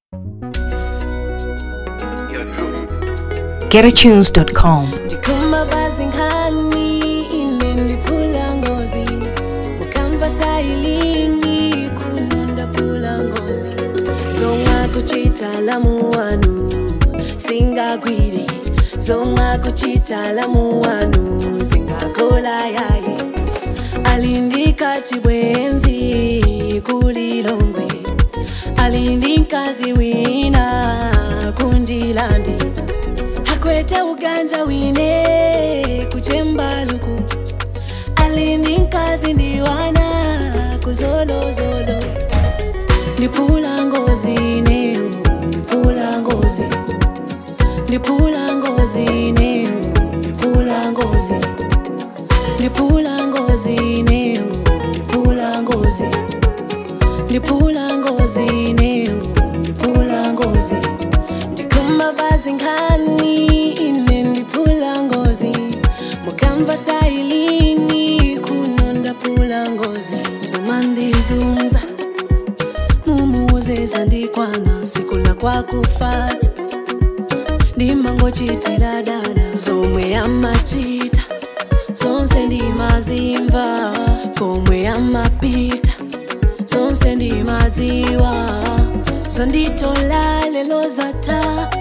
GetAtunes.com. Ndikuma bazingani inendiphula ngozi mukamva sayilingi kunonda phula ngozi zonga kuchita lamu wanu singagwiri zonga kuchita lamu wanu singakola yaye alindika chibwenzi kulilongwe alindika ziwina kundilandi kwete uganja wine kuchemba luku alini nkazi ndiwana kuzolo zolo nipula ngozi neu nipula ngozi nipula ngozi neu nipula ngozi nipula ngozi neu nipula ngozi nipula ngozi neu nipula ngozi ndikuma bazingani inendiphula ngozi mukamva sayilingi kunonda phula ngozi zomandizunza mumuze zandikwana sikula kwakufata ndimangochitila dala zomwe amachita zonse ndimazimva komwe amapita zonse ndimadziwa zonditola lelo zata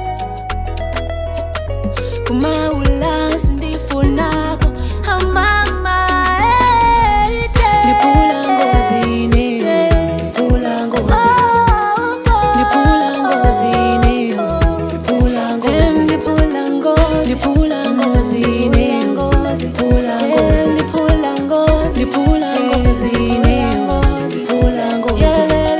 kumaula sindifunako amama nipula ngozi nipula ngozi nipula ngozi nipula ngozi nipula ngozi nipula ngozi nipula ngozi nipula ngozi nipula ngozi nipula ngozi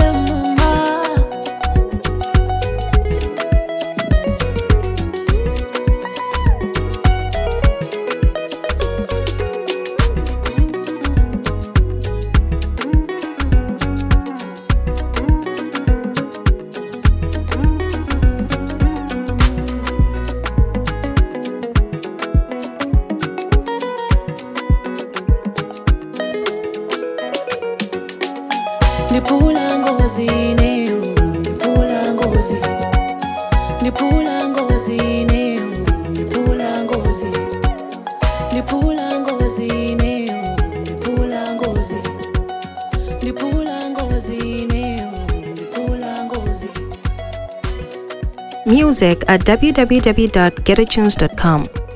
nipula ngozi neu nipula ngozi nipula ngozi neu nipula ngozi nipula ngozi neu nipula ngozi nipula ngozi neu nipula ngozi. Music at www.getatunes.com.